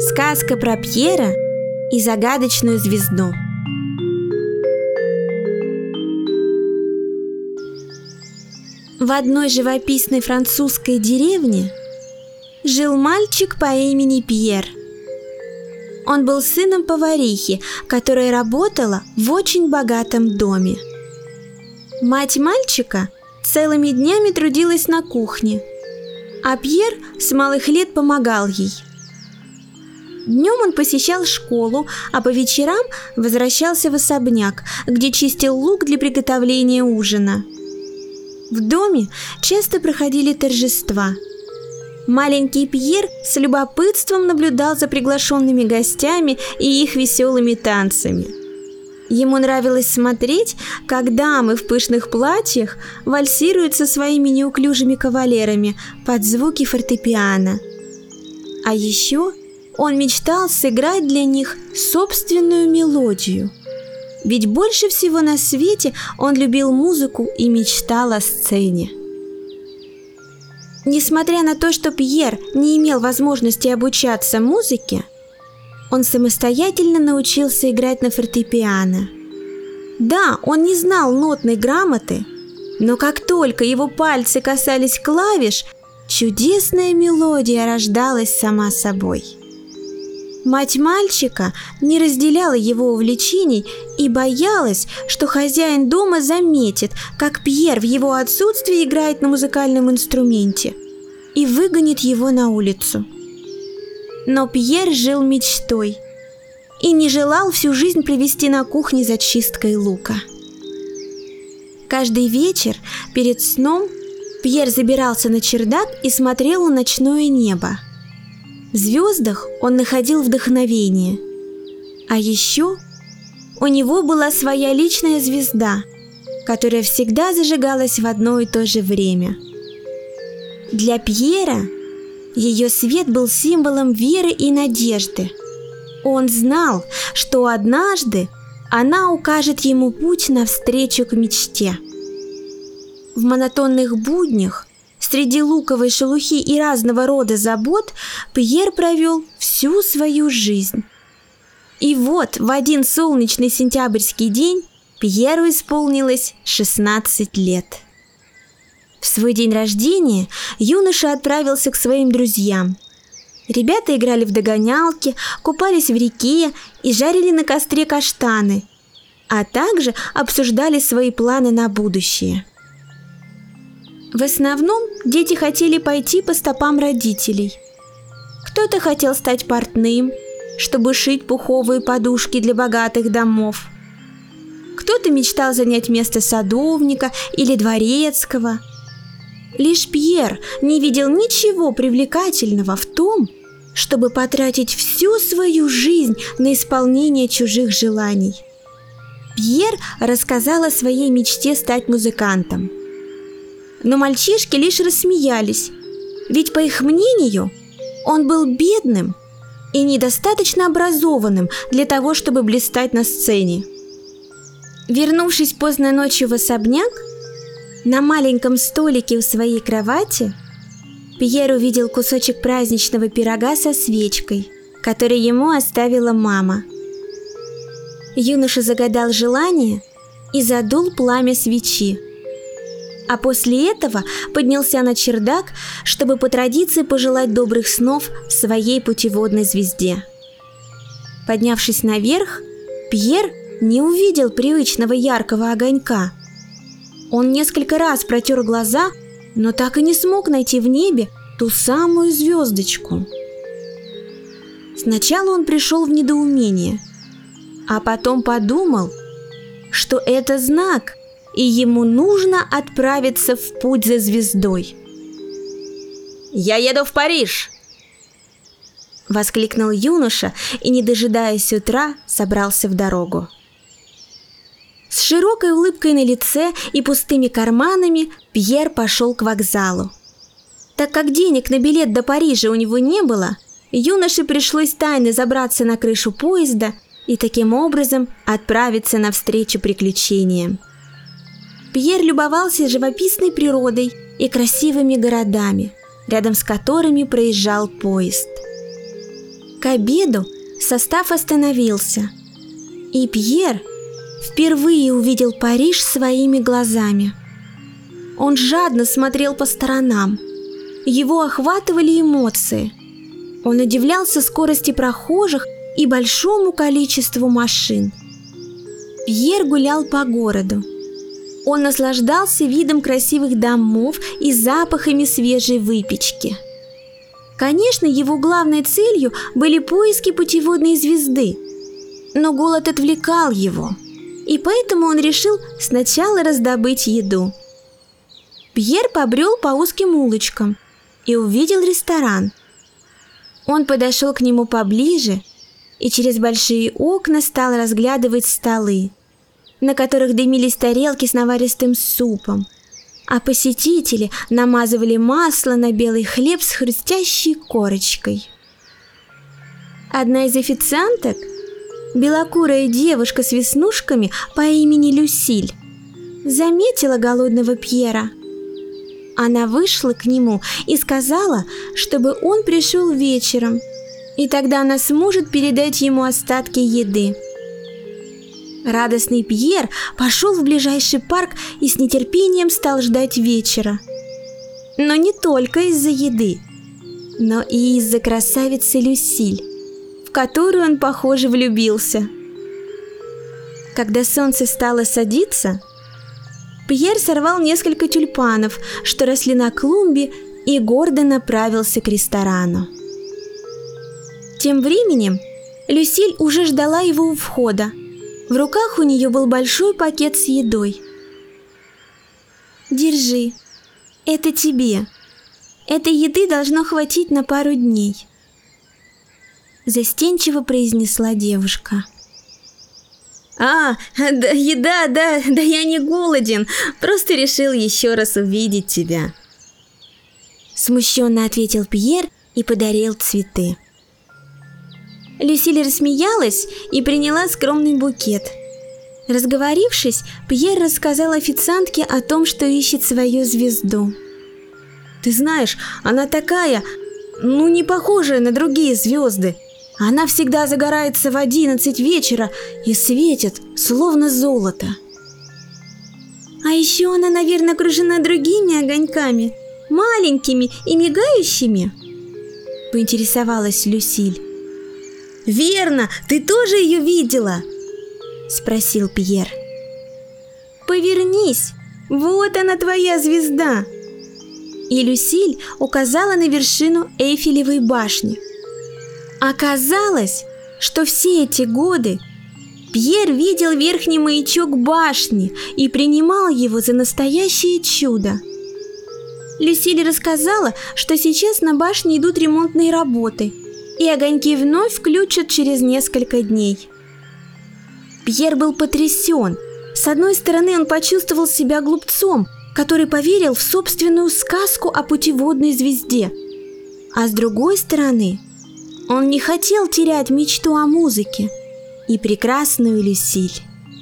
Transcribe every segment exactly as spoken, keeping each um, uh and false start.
Сказка про Пьера и загадочную звезду. В одной живописной французской деревне жил мальчик по имени Пьер. Он был сыном поварихи, которая работала в очень богатом доме. Мать мальчика целыми днями трудилась на кухне, а Пьер с малых лет помогал ей. Днем он посещал школу, а по вечерам возвращался в особняк, где чистил лук для приготовления ужина. В доме часто проходили торжества. Маленький Пьер с любопытством наблюдал за приглашенными гостями и их веселыми танцами. Ему нравилось смотреть, как дамы в пышных платьях вальсируют со своими неуклюжими кавалерами под звуки фортепиано. А еще он мечтал сыграть для них собственную мелодию. Ведь больше всего на свете он любил музыку и мечтал о сцене. Несмотря на то, что Пьер не имел возможности обучаться музыке, он самостоятельно научился играть на фортепиано. Да, он не знал нотной грамоты, но как только его пальцы касались клавиш, чудесная мелодия рождалась сама собой. Мать мальчика не разделяла его увлечений и боялась, что хозяин дома заметит, как Пьер в его отсутствии играет на музыкальном инструменте, и выгонит его на улицу. Но Пьер жил мечтой и не желал всю жизнь провести на кухне за чисткой лука. Каждый вечер перед сном Пьер забирался на чердак и смотрел на ночное небо. В звездах он находил вдохновение. А еще у него была своя личная звезда, которая всегда зажигалась в одно и то же время. Для Пьера ее свет был символом веры и надежды. Он знал, что однажды она укажет ему путь навстречу к мечте. В монотонных буднях, среди луковой шелухи и разного рода забот, Пьер провел всю свою жизнь. И вот в один солнечный сентябрьский день Пьеру исполнилось шестнадцать лет. В свой день рождения юноша отправился к своим друзьям. Ребята играли в догонялки, купались в реке и жарили на костре каштаны, а также обсуждали свои планы на будущее. В основном дети хотели пойти по стопам родителей. Кто-то хотел стать портным, чтобы шить пуховые подушки для богатых домов. Кто-то мечтал занять место садовника или дворецкого. Лишь Пьер не видел ничего привлекательного в том, чтобы потратить всю свою жизнь на исполнение чужих желаний. Пьер рассказал о своей мечте стать музыкантом. Но мальчишки лишь рассмеялись, ведь, по их мнению, он был бедным и недостаточно образованным для того, чтобы блистать на сцене. Вернувшись поздно ночью в особняк, на маленьком столике у своей кровати Пьер увидел кусочек праздничного пирога со свечкой, который ему оставила мама. Юноша загадал желание и задул пламя свечи, а после этого поднялся на чердак, чтобы по традиции пожелать добрых снов своей путеводной звезде. Поднявшись наверх, Пьер не увидел привычного яркого огонька. Он несколько раз протер глаза, но так и не смог найти в небе ту самую звездочку. Сначала он пришел в недоумение, а потом подумал, что это знак, и ему нужно отправиться в путь за звездой. «Я еду в Париж!» — воскликнул юноша и, не дожидаясь утра, собрался в дорогу. С широкой улыбкой на лице и пустыми карманами Пьер пошел к вокзалу. Так как денег на билет до Парижа у него не было, юноше пришлось тайно забраться на крышу поезда и таким образом отправиться навстречу приключениям. Пьер любовался живописной природой и красивыми городами, рядом с которыми проезжал поезд. К обеду состав остановился, и Пьер впервые увидел Париж своими глазами. Он жадно смотрел по сторонам. Его охватывали эмоции. Он удивлялся скорости прохожих и большому количеству машин. Пьер гулял по городу. Он наслаждался видом красивых домов и запахами свежей выпечки. Конечно, его главной целью были поиски путеводной звезды, но голод отвлекал его, и поэтому он решил сначала раздобыть еду. Пьер побрел по узким улочкам и увидел ресторан. Он подошел к нему поближе и через большие окна стал разглядывать столы, на которых дымились тарелки с наваристым супом, а посетители намазывали масло на белый хлеб с хрустящей корочкой. Одна из официанток, белокурая девушка с веснушками по имени Люсиль, заметила голодного Пьера. Она вышла к нему и сказала, чтобы он пришел вечером, и тогда она сможет передать ему остатки еды. Радостный Пьер пошел в ближайший парк и с нетерпением стал ждать вечера. Но не только из-за еды, но и из-за красавицы Люсиль, в которую он, похоже, влюбился. Когда солнце стало садиться, Пьер сорвал несколько тюльпанов, что росли на клумбе, и гордо направился к ресторану. Тем временем Люсиль уже ждала его у входа. В руках у нее был большой пакет с едой. «Держи, это тебе. Этой еды должно хватить на пару дней», — застенчиво произнесла девушка. «А, да, еда, да, да я не голоден, просто решил еще раз увидеть тебя», — смущенно ответил Пьер и подарил цветы. Люсиль рассмеялась и приняла скромный букет. Разговорившись, Пьер рассказал официантке о том, что ищет свою звезду. «Ты знаешь, она такая, ну не похожая на другие звезды. Она всегда загорается в одиннадцать вечера и светит, словно золото». «А еще она, наверное, окружена другими огоньками, маленькими и мигающими?» — поинтересовалась Люсиль. «Верно, ты тоже ее видела?» — спросил Пьер. «Повернись, вот она твоя звезда!» И Люсиль указала на вершину Эйфелевой башни. Оказалось, что все эти годы Пьер видел верхний маячок башни и принимал его за настоящее чудо. Люсиль рассказала, что сейчас на башне идут ремонтные работы, и огоньки вновь включат через несколько дней. Пьер был потрясен. С одной стороны, он почувствовал себя глупцом, который поверил в собственную сказку о путеводной звезде, а с другой стороны, он не хотел терять мечту о музыке и прекрасную Люсиль.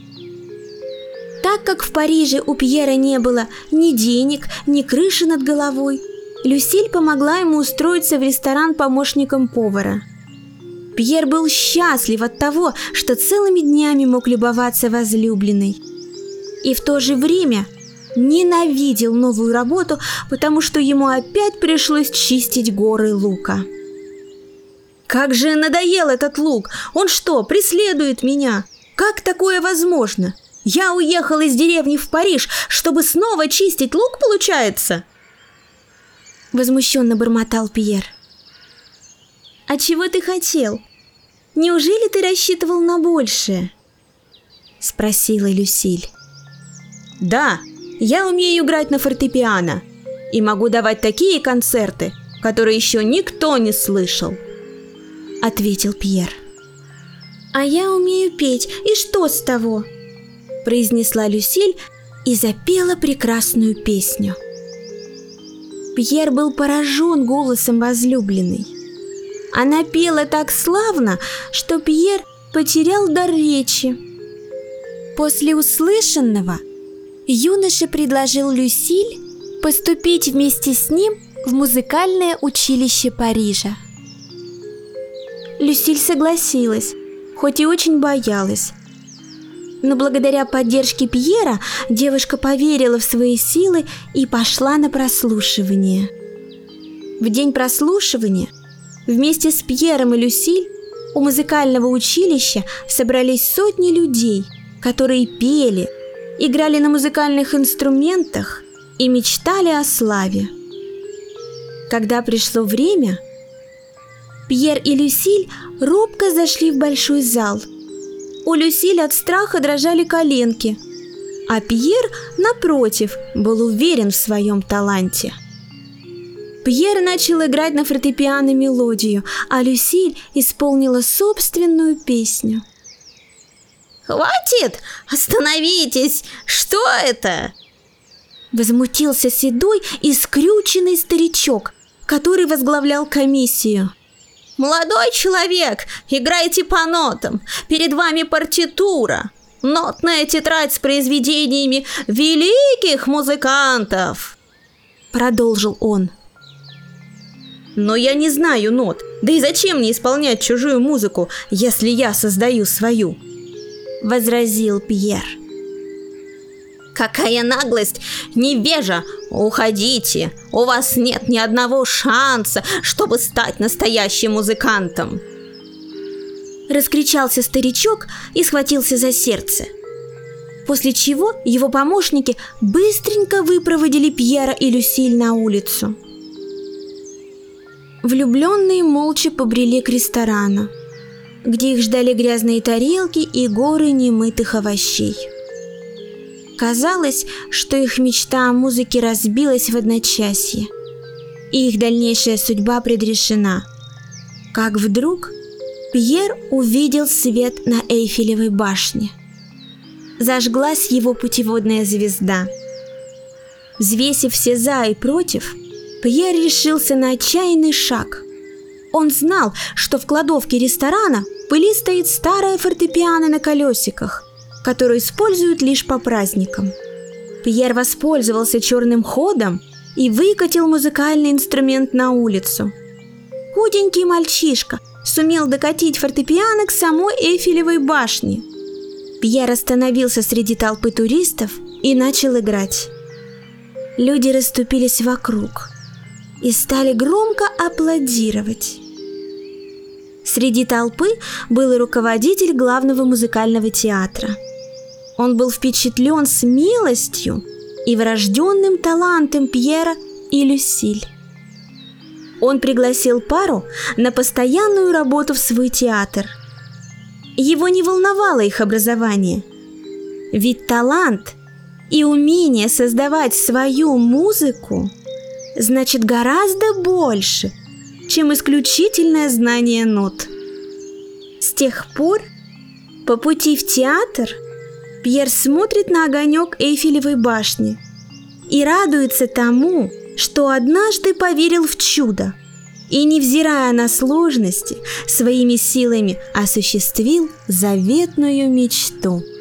Так как в Париже у Пьера не было ни денег, ни крыши над головой, Люсиль помогла ему устроиться в ресторан помощником повара. Пьер был счастлив от того, что целыми днями мог любоваться возлюбленной, и в то же время ненавидел новую работу, потому что ему опять пришлось чистить горы лука. «Как же надоел этот лук! Он что, преследует меня? Как такое возможно? Я уехал из деревни в Париж, чтобы снова чистить лук, получается?» Возмущенно бормотал Пьер. «А чего ты хотел? Неужели ты рассчитывал на большее?» — спросила Люсиль. «Да, я умею играть на фортепиано и могу давать такие концерты, которые еще никто не слышал», — ответил Пьер. «А я умею петь, и что с того?» — произнесла Люсиль и запела прекрасную песню. Пьер был поражен голосом возлюбленной. Она пела так славно, что Пьер потерял дар речи. После услышанного юноша предложил Люсиль поступить вместе с ним в музыкальное училище Парижа. Люсиль согласилась, хоть и очень боялась. Но благодаря поддержке Пьера девушка поверила в свои силы и пошла на прослушивание. В день прослушивания вместе с Пьером и Люсиль у музыкального училища собрались сотни людей, которые пели, играли на музыкальных инструментах и мечтали о славе. Когда пришло время, Пьер и Люсиль робко зашли в большой зал. У Люсиль от страха дрожали коленки, а Пьер, напротив, был уверен в своем таланте. Пьер начал играть на фортепиано мелодию, а Люсиль исполнила собственную песню. «Хватит! Остановитесь! Что это?» Возмутился седой и скрюченный старичок, который возглавлял комиссию. «Молодой человек, играйте по нотам. Перед вами партитура. Нотная тетрадь с произведениями великих музыкантов!» Продолжил он. «Но я не знаю нот. Да и зачем мне исполнять чужую музыку, если я создаю свою?» Возразил Пьер. «Какая наглость! Невежа! Уходите! У вас нет ни одного шанса, чтобы стать настоящим музыкантом!» Раскричался старичок и схватился за сердце. После чего его помощники быстренько выпроводили Пьера и Люсиль на улицу. Влюбленные молча побрели к ресторану, где их ждали грязные тарелки и горы немытых овощей. Казалось, что их мечта о музыке разбилась в одночасье, и их дальнейшая судьба предрешена. Как вдруг Пьер увидел свет на Эйфелевой башне. Зажглась его путеводная звезда. Взвесив все «за» и «против», Пьер решился на отчаянный шаг. Он знал, что в кладовке ресторана в пыли стоит старое фортепиано на колесиках, которую используют лишь по праздникам. Пьер воспользовался черным ходом и выкатил музыкальный инструмент на улицу. Худенький мальчишка сумел докатить фортепиано к самой Эйфелевой башне. Пьер остановился среди толпы туристов и начал играть. Люди расступились вокруг и стали громко аплодировать. Среди толпы был и руководитель главного музыкального театра. Он был впечатлен смелостью и врожденным талантом Пьера и Люсиль. Он пригласил пару на постоянную работу в свой театр. Его не волновало их образование, ведь талант и умение создавать свою музыку значит гораздо больше, чем исключительное знание нот. С тех пор, по пути в театр, Пьер смотрит на огонек Эйфелевой башни и радуется тому, что однажды поверил в чудо и, невзирая на сложности, своими силами осуществил заветную мечту.